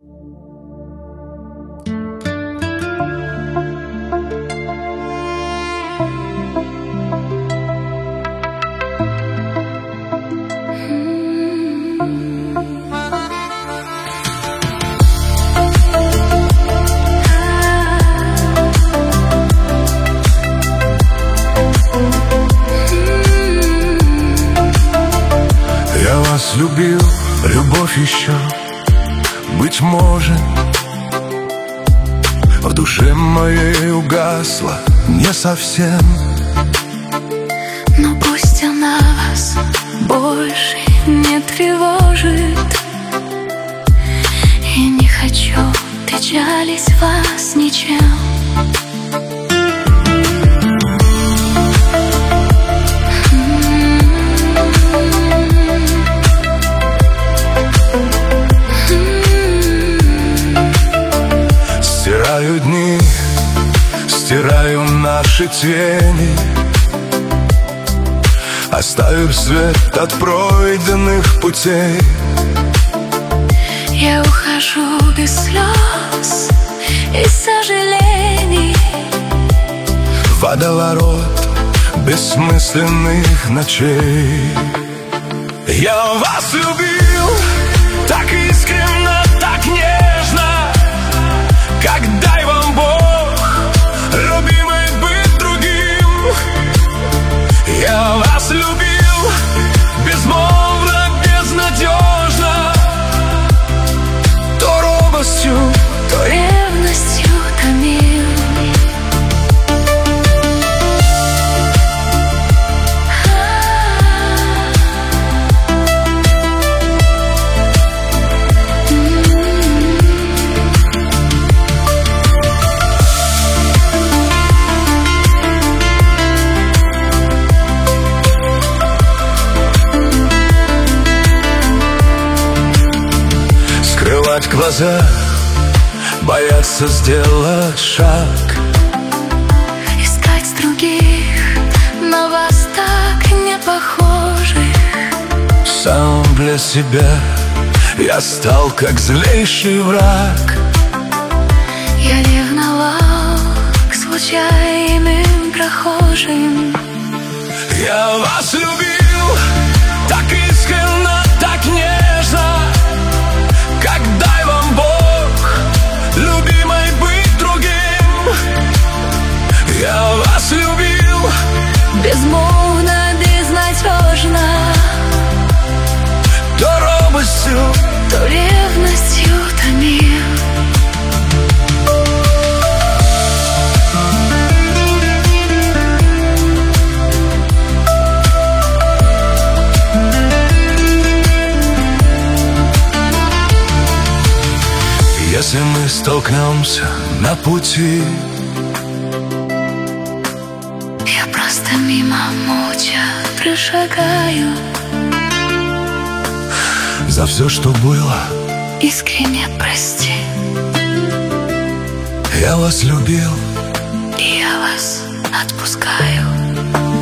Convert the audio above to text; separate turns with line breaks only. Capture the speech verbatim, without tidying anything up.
Я вас любил, любовь еще, быть может, в душе моей угасла не совсем.
Но пусть она вас больше не тревожит. И не хочу печалить вас ничем.
Стираю дни, стираю наши тени, оставив свет от пройденных путей.
Я ухожу без слез и сожалений,
водоворот бессмысленных ночей. Я вас любил так искренне, так нежно, как дай вам Бог, любимой, быть другим. Я вас любил безмолвно, безнадежно, то робостью,
то ревностью томил.
Скрывать глаза, бояться сделать шаг,
искать других, на вас так не похожих.
сам для себя я стал как злейший враг.
Я ревновал к случайным прохожим.
Я вас любил так искренне, так нежно, как дай вам Бог, любимой, быть другим. Я вас любил
безмолвно, безнадежно,
то робостью,
то ревностью томил.
Если мы столкнемся на пути,
я просто мимо молча прошагаю.
за все, что было,
искренне прости.
я вас любил,
и я вас отпускаю.